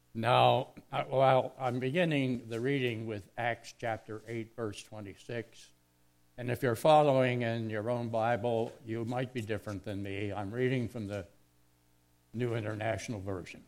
Now, I'm beginning the reading with Acts chapter 8, verse 26. And if you're following in your own Bible, you might be different than me. I'm reading from the New International Version.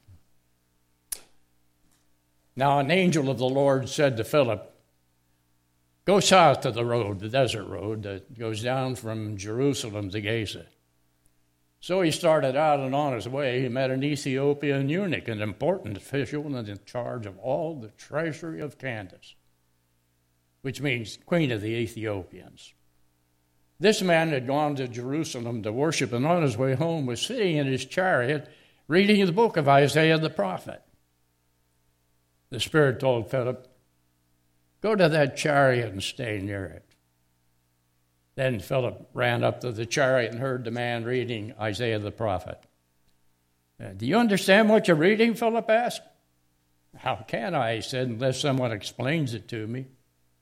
Now, an angel of the Lord said to Philip, "Go south to the road, the desert road that goes down from Jerusalem to Gaza." So he started out, and on his way, he met an Ethiopian eunuch, an important official in charge of all the treasury of Candace, which means Queen of the Ethiopians. This man had gone to Jerusalem to worship, and on his way home was sitting in his chariot reading the book of Isaiah the prophet. The Spirit told Philip, "Go to that chariot and stay near it." Then Philip ran up to the chariot and heard the man reading Isaiah the prophet. "Do you understand what you're reading?" Philip asked. "How can I," he said, "unless someone explains it to me?"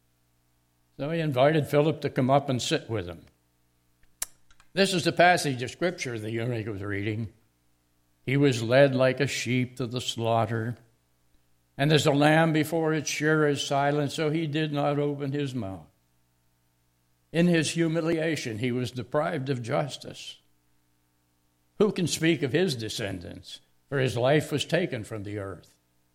So he invited Philip to come up and sit with him. This is the passage of Scripture the eunuch was reading. "He was led like a sheep to the slaughter, and as a lamb before its shearer is silent, so he did not open his mouth. In his humiliation, he was deprived of justice. Who can speak of his descendants? For his life was taken from the earth."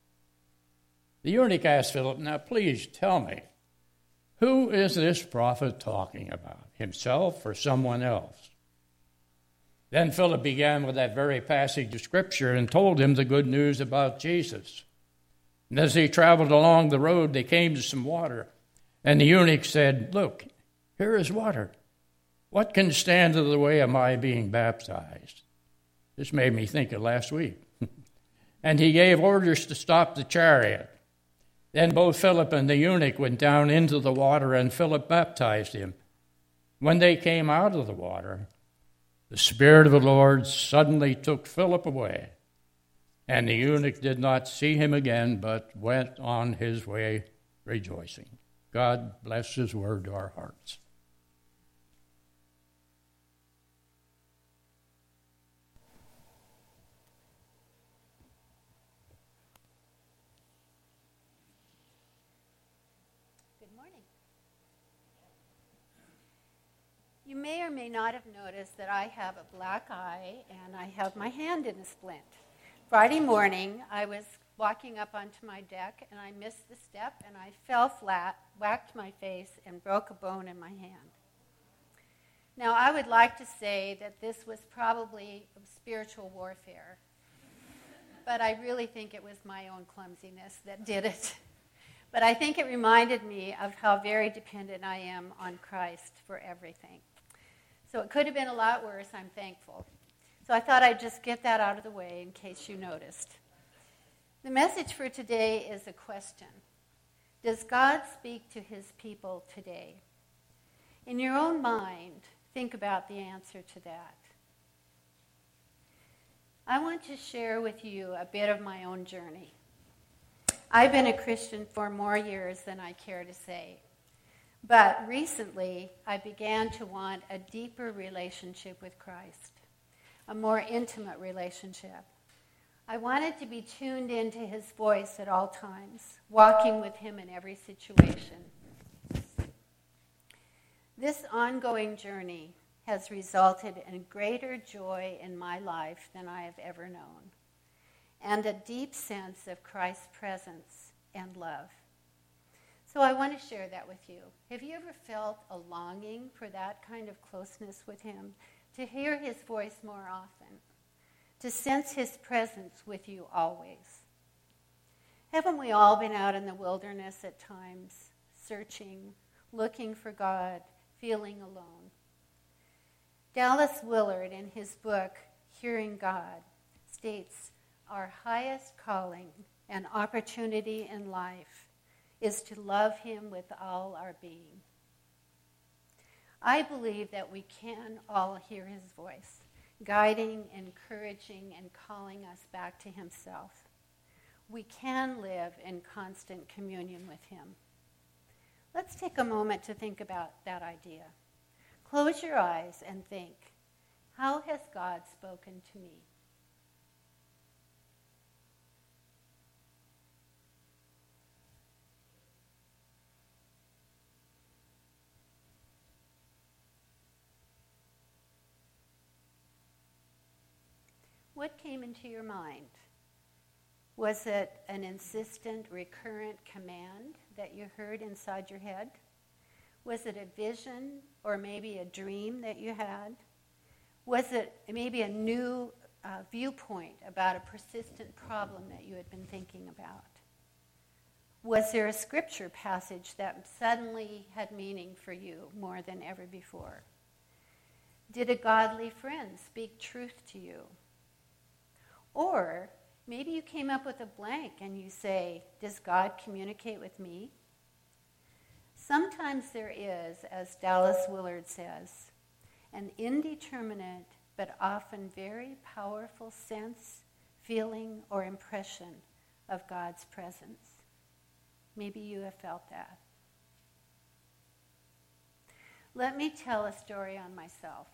The eunuch asked Philip, "Now please tell me, who is this prophet talking about, himself or someone else?" Then Philip began with that very passage of Scripture and told him the good news about Jesus. And as they traveled along the road, they came to some water. And the eunuch said, "Look, here is water. What can stand in the way of my being baptized?" This made me think of last week. And he gave orders to stop the chariot. Then both Philip and the eunuch went down into the water, and Philip baptized him. When they came out of the water, the Spirit of the Lord suddenly took Philip away, and the eunuch did not see him again, but went on his way rejoicing. God bless his word to our hearts. You may or may not have noticed that I have a black eye and I have my hand in a splint. Friday morning, I was walking up onto my deck and I missed the step and I fell flat, whacked my face, and broke a bone in my hand. Now, I would like to say that this was probably spiritual warfare, but I really think it was my own clumsiness that did it. But I think it reminded me of how very dependent I am on Christ for everything. So it could have been a lot worse, I'm thankful. So I thought I'd just get that out of the way in case you noticed. The message for today is a question. Does God speak to his people today? In your own mind, think about the answer to that. I want to share with you a bit of my own journey. I've been a Christian for more years than I care to say. But recently, I began to want a deeper relationship with Christ, a more intimate relationship. I wanted to be tuned into his voice at all times, walking with him in every situation. This ongoing journey has resulted in greater joy in my life than I have ever known, and a deep sense of Christ's presence and love. So I want to share that with you. Have you ever felt a longing for that kind of closeness with him, to hear his voice more often, to sense his presence with you always? Haven't we all been out in the wilderness at times, searching, looking for God, feeling alone? Dallas Willard, in his book, Hearing God, states, "Our highest calling and opportunity in life is to love him with all our being." I believe that we can all hear his voice, guiding, encouraging, and calling us back to himself. We can live in constant communion with him. Let's take a moment to think about that idea. Close your eyes and think, how has God spoken to me? what came into your mind? Was it an insistent, recurrent command that you heard inside your head? Was it a vision or maybe a dream that you had? Was it maybe a new viewpoint about a persistent problem that you had been thinking about? Was there a scripture passage that suddenly had meaning for you more than ever before? Did a godly friend speak truth to you? Or maybe you came up with a blank and you say, does God communicate with me? Sometimes there is, as Dallas Willard says, an indeterminate but often very powerful sense, feeling, or impression of God's presence. Maybe you have felt that. Let me tell a story on myself.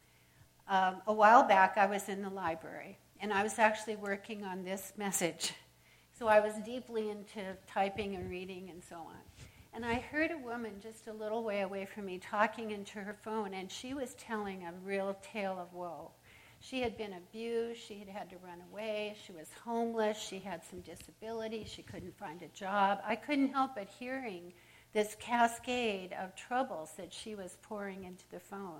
A while back, I was in the library, and I was actually working on this message. So I was deeply into typing and reading and so on. And I heard a woman just a little way away from me talking into her phone, and she was telling a real tale of woe. She had been abused, she had had to run away, she was homeless, she had some disability, she couldn't find a job. I couldn't help but hearing this cascade of troubles that she was pouring into the phone.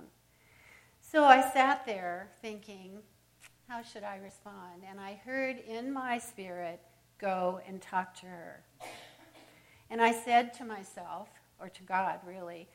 So I sat there thinking, how should I respond? And I heard in my spirit, go and talk to her. And I said to myself, or to God really,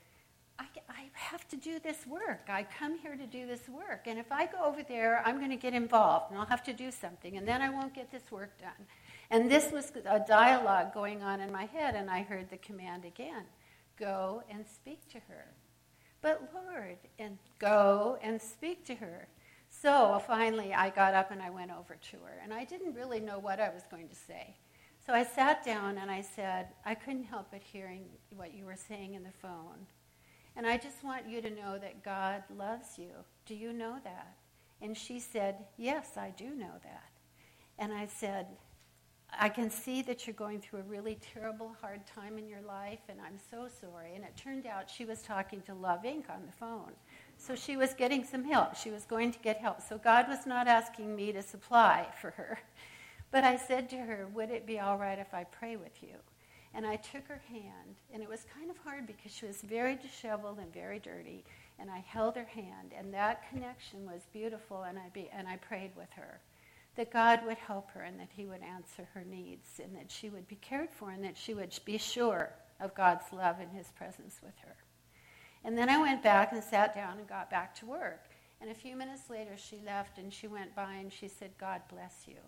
I have to do this work. I come here to do this work. And if I go over there, I'm going to get involved, and I'll have to do something, and then I won't get this work done. And this was a dialogue going on in my head, and I heard the command again, go and speak to her. But Lord, and go and speak to her. So finally I got up and I went over to her, and I didn't really know what I was going to say. So I sat down and I said, I couldn't help but hearing what you were saying in the phone. And I just want you to know that God loves you. Do you know that? And she said, yes, I do know that. And I said, I can see that you're going through a really terrible, hard time in your life, and I'm so sorry. And it turned out she was talking to Love Inc. on the phone. So she was getting some help. She was going to get help. So God was not asking me to supply for her. But I said to her, would it be all right if I pray with you? And I took her hand, and it was kind of hard because she was very disheveled and very dirty, and I held her hand, and that connection was beautiful, and I prayed with her that God would help her and that he would answer her needs and that she would be cared for and that she would be sure of God's love and his presence with her. And then I went back and sat down and got back to work. And a few minutes later, she left, and she went by, and she said, God bless you.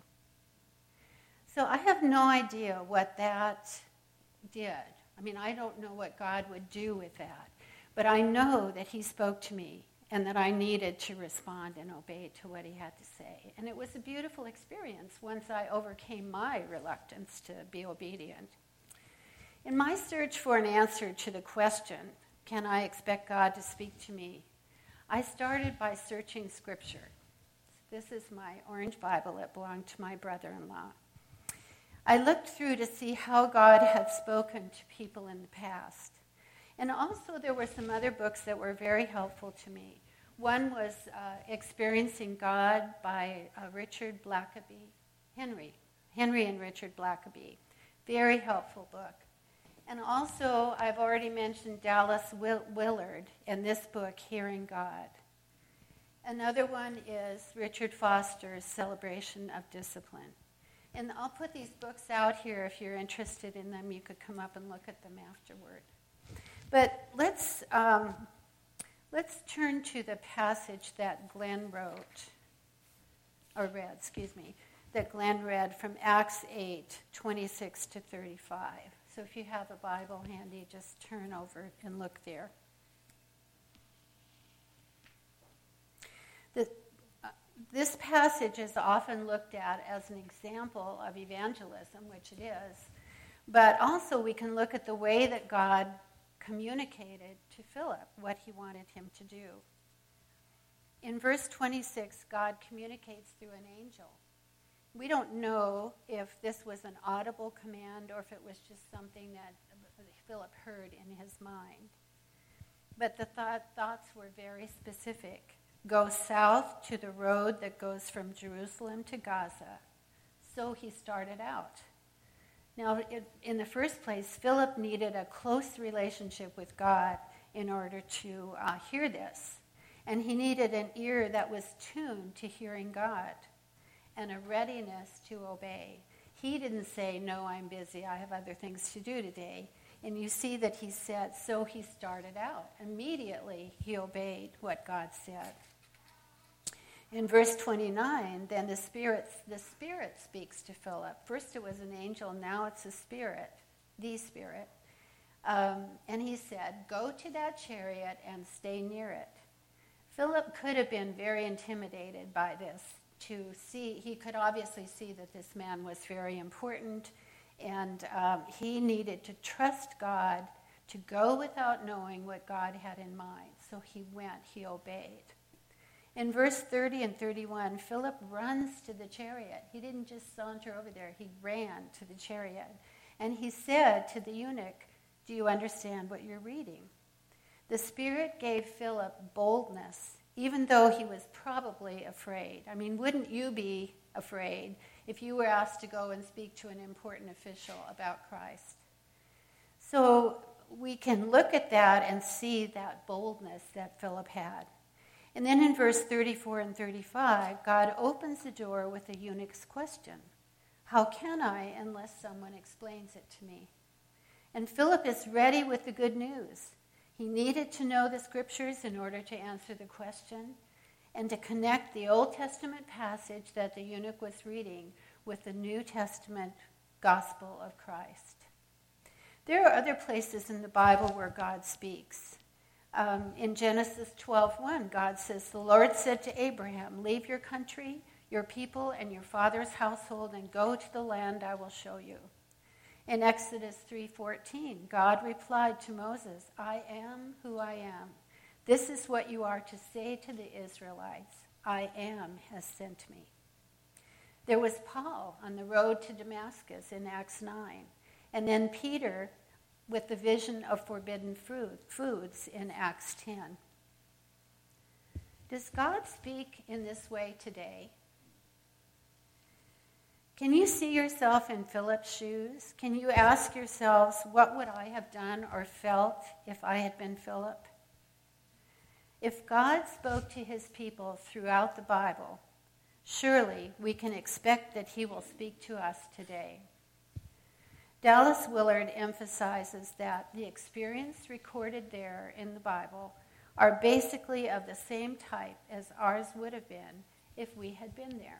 So I have no idea what that did. I mean, I don't know what God would do with that. But I know that he spoke to me and that I needed to respond and obey to what he had to say. And it was a beautiful experience once I overcame my reluctance to be obedient. In my search for an answer to the question, can I expect God to speak to me? I started by searching Scripture. This is my orange Bible. It belonged to my brother-in-law. I looked through to see how God had spoken to people in the past. And also there were some other books that were very helpful to me. One was Experiencing God by Richard Blackaby, Henry and Richard Blackaby. Very helpful book. And also, I've already mentioned Dallas Willard in this book, Hearing God. Another one is Richard Foster's Celebration of Discipline. And I'll put these books out here if you're interested in them. You could come up and look at them afterward. But let's turn to the passage that Glenn that Glenn read from Acts 8, 26 to 35. So if you have a Bible handy, just turn over and look there. This passage is often looked at as an example of evangelism, which it is, but also we can look at the way that God communicated to Philip what he wanted him to do. In verse 26, God communicates through an angel. We don't know if this was an audible command or if it was just something that Philip heard in his mind. But the thoughts were very specific. Go south to the road that goes from Jerusalem to Gaza. So he started out. Now, in the first place, Philip needed a close relationship with God in order to hear this. And he needed an ear that was tuned to hearing God and a readiness to obey. He didn't say, no, I'm busy, I have other things to do today. And you see that he said, so he started out. Immediately, he obeyed what God said. In verse 29, then the Spirit speaks to Philip. First it was an angel, now it's a spirit, the Spirit. And he said, go to that chariot and stay near it. Philip could have been very intimidated by this. He could obviously see that this man was very important, and he needed to trust God to go without knowing what God had in mind. So he went, he obeyed. In verse 30 and 31, Philip runs to the chariot. He didn't just saunter over there. He ran to the chariot. And he said to the eunuch, do you understand what you're reading? The Spirit gave Philip boldness, even though he was probably afraid. I mean, wouldn't you be afraid if you were asked to go and speak to an important official about Christ? So we can look at that and see that boldness that Philip had. And then in verse 34 and 35, God opens the door with the eunuch's question. How can I unless someone explains it to me? And Philip is ready with the good news. He needed to know the scriptures in order to answer the question and to connect the Old Testament passage that the eunuch was reading with the New Testament gospel of Christ. There are other places in the Bible where God speaks. In Genesis 12:1, God says, the Lord said to Abraham, leave your country, your people, and your father's household, and go to the land I will show you. In Exodus 3:14, God replied to Moses, I am who I am. This is what you are to say to the Israelites, I am has sent me. There was Paul on the road to Damascus in Acts 9, and then Peter with the vision of forbidden foods in Acts 10. Does God speak in this way today? Can you see yourself in Philip's shoes? Can you ask yourselves, what would I have done or felt if I had been Philip? If God spoke to his people throughout the Bible, surely we can expect that he will speak to us today. Dallas Willard emphasizes that the experience recorded there in the Bible are basically of the same type as ours would have been if we had been there.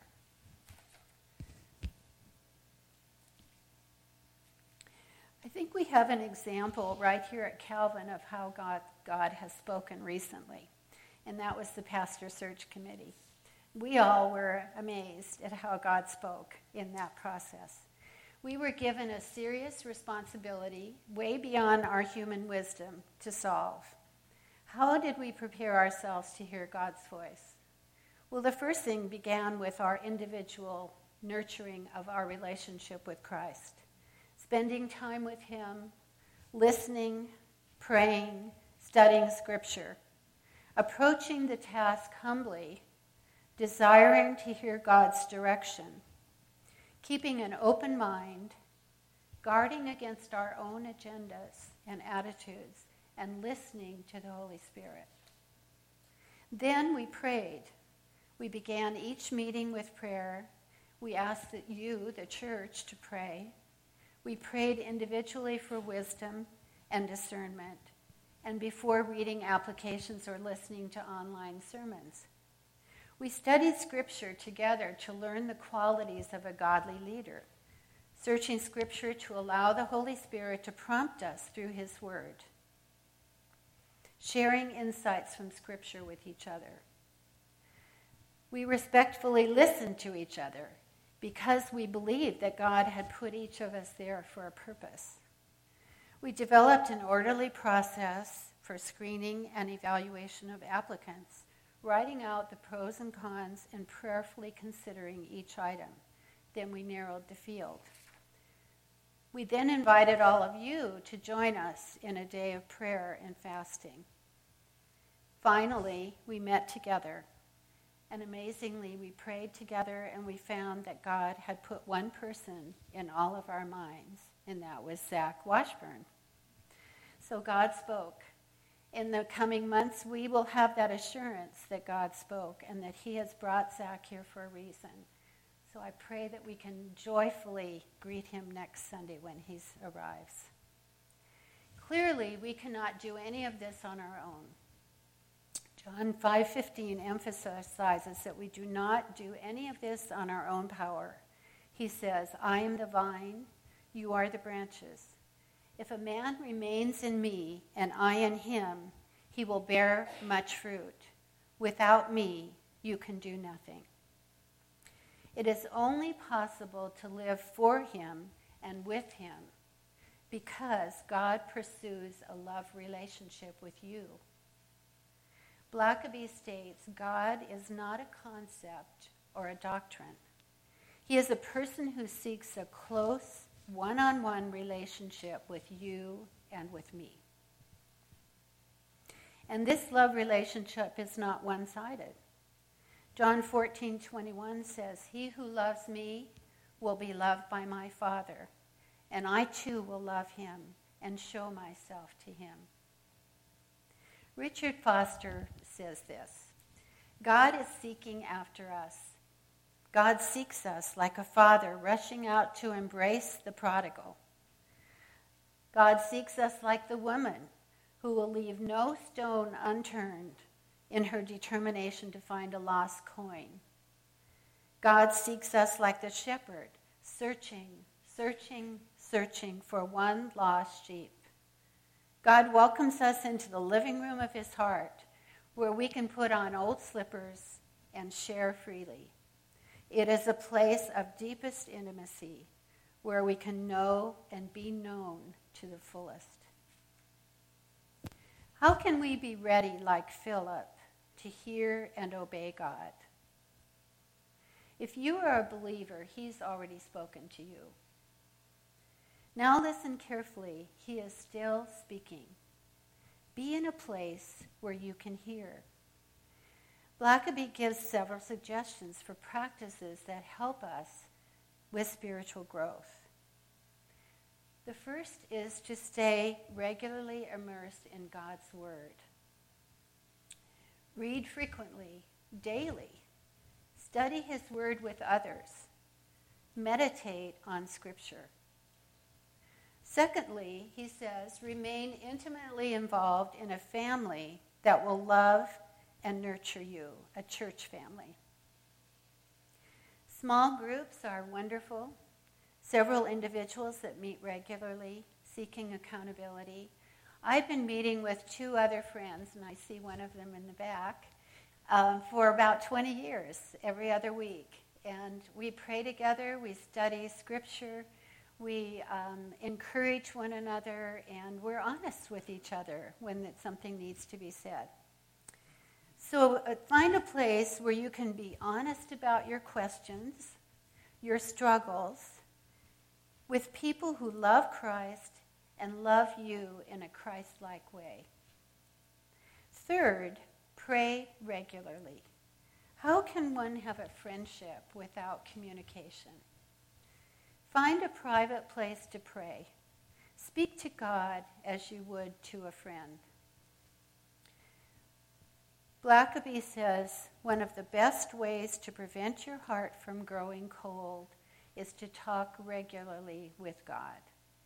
I think we have an example right here at Calvin of how God has spoken recently, and that was the Pastor Search Committee. We all were amazed at how God spoke in that process. We were given a serious responsibility, way beyond our human wisdom, to solve. How did we prepare ourselves to hear God's voice? Well, the first thing began with our individual nurturing of our relationship with Christ. Spending time with him, listening, praying, studying Scripture, approaching the task humbly, desiring to hear God's direction, keeping an open mind, guarding against our own agendas and attitudes, and listening to the Holy Spirit. Then we prayed. We began each meeting with prayer. We asked that you, the church, to pray. We prayed individually for wisdom and discernment, and before reading applications or listening to online sermons. We studied Scripture together to learn the qualities of a godly leader, searching Scripture to allow the Holy Spirit to prompt us through his word, sharing insights from Scripture with each other. We respectfully listened to each other because we believed that God had put each of us there for a purpose. We developed an orderly process for screening and evaluation of applicants, writing out the pros and cons and prayerfully considering each item. Then we narrowed the field. We then invited all of you to join us in a day of prayer and fasting. Finally, we met together And amazingly, we prayed together and we found that God had put one person in all of our minds, and that was Zach Washburn. So God spoke. In the coming months, we will have that assurance that God spoke and that he has brought Zach here for a reason. So I pray that we can joyfully greet him next Sunday when he arrives. Clearly, we cannot do any of this on our own. John 5:15 emphasizes that we do not do any of this on our own power. He says, I am the vine, you are the branches. If a man remains in me and I in him, he will bear much fruit. Without me, you can do nothing. It is only possible to live for him and with him because God pursues a love relationship with you. Blackaby states, God is not a concept or a doctrine. He is a person who seeks a close, one-on-one relationship with you and with me. And this love relationship is not one-sided. John 14:21 says, he who loves me will be loved by my Father, and I too will love him and show myself to him. Richard Foster says this, God is seeking after us. God seeks us like a father rushing out to embrace the prodigal. God seeks us like the woman who will leave no stone unturned in her determination to find a lost coin. God seeks us like the shepherd, searching for one lost sheep. God welcomes us into the living room of his heart, where we can put on old slippers and share freely. It is a place of deepest intimacy, where we can know and be known to the fullest. How can we be ready like Philip to hear and obey God? If you are a believer, he's already spoken to you. Now listen carefully. He is still speaking. Be in a place where you can hear. Blackaby gives several suggestions for practices that help us with spiritual growth. The first is to stay regularly immersed in God's Word. Read frequently, daily. Study his Word with others. Meditate on Scripture. Secondly, he says, remain intimately involved in a family that will love and nurture you, a church family. Small groups are wonderful. Several individuals that meet regularly, seeking accountability. I've been meeting with 2 other friends, and I see one of them in the back, for about 20 years, every other week. And we pray together, we study Scripture, we encourage one another, and we're honest with each other when something needs to be said. So find a place where you can be honest about your questions, your struggles, with people who love Christ and love you in a Christ-like way. Third, pray regularly. How can one have a friendship without communication? Find a private place to pray. Speak to God as you would to a friend. Blackaby says, one of the best ways to prevent your heart from growing cold is to talk regularly with God.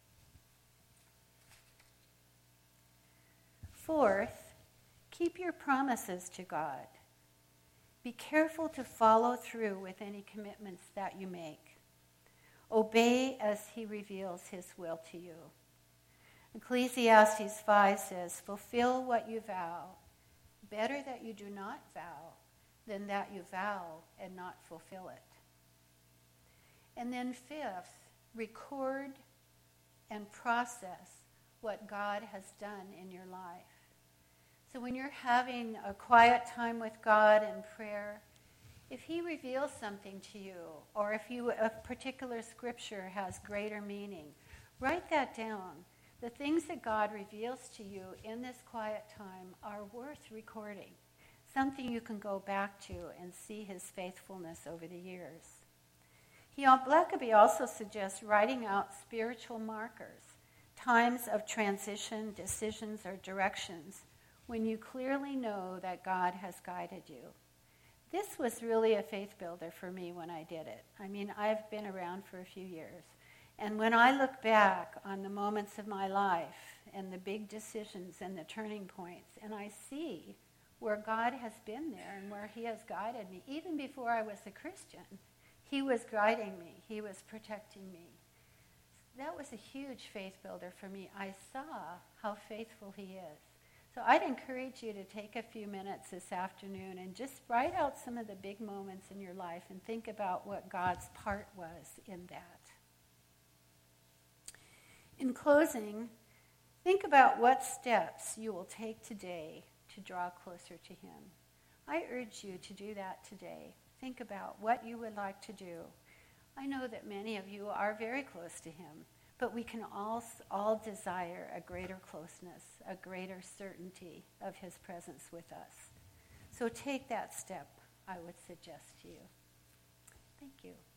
Fourth, keep your promises to God. Be careful to follow through with any commitments that you make. Obey as he reveals his will to you. Ecclesiastes 5 says, fulfill what you vow. Better that you do not vow than that you vow and not fulfill it. And then fifth, record and process what God has done in your life. So when you're having a quiet time with God in prayer, if he reveals something to you, or if a particular scripture has greater meaning, write that down. The things that God reveals to you in this quiet time are worth recording. something you can go back to and see his faithfulness over the years. Blackaby also suggests writing out spiritual markers, times of transition, decisions, or directions when you clearly know that God has guided you. This was really a faith builder for me when I did it. I mean, I've been around for a few years. And when I look back on the moments of my life and the big decisions and the turning points, and I see where God has been there and where he has guided me, even before I was a Christian, he was guiding me. He was protecting me. That was a huge faith builder for me. I saw how faithful he is. So I'd encourage you to take a few minutes this afternoon and just write out some of the big moments in your life and think about what God's part was in that. In closing, think about what steps you will take today to draw closer to him. I urge you to do that today. Think about what you would like to do. I know that many of you are very close to him, but we can all desire a greater closeness, a greater certainty of his presence with us. So take that step, I would suggest to you. Thank you.